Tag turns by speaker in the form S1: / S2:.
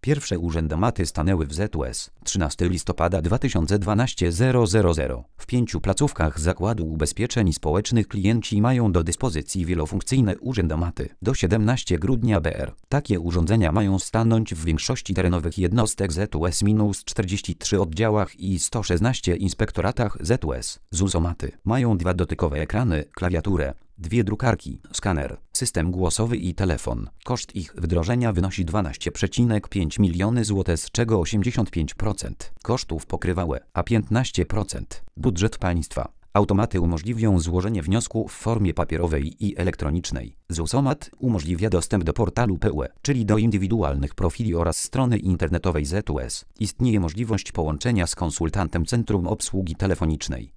S1: Pierwsze urzędomaty stanęły w ZUS 13 listopada 2012 000. W 5 placówkach Zakładu Ubezpieczeń Społecznych klienci mają do dyspozycji wielofunkcyjne urzędomaty. Do 17 grudnia br. Takie urządzenia mają stanąć w większości terenowych jednostek ZUS-43 oddziałach i 116 inspektoratach ZUS. ZUS-omaty mają 2 dotykowe ekrany, klawiaturę, 2 drukarki, skaner, system głosowy i telefon. Koszt ich wdrożenia wynosi 12,5 miliony zł, z czego 85% kosztów pokrywa UE, a 15% budżet państwa. Automaty umożliwią złożenie wniosku w formie papierowej i elektronicznej. ZUS-omat umożliwia dostęp do portalu PUE, czyli do indywidualnych profili oraz strony internetowej ZUS. Istnieje możliwość połączenia z konsultantem Centrum Obsługi Telefonicznej.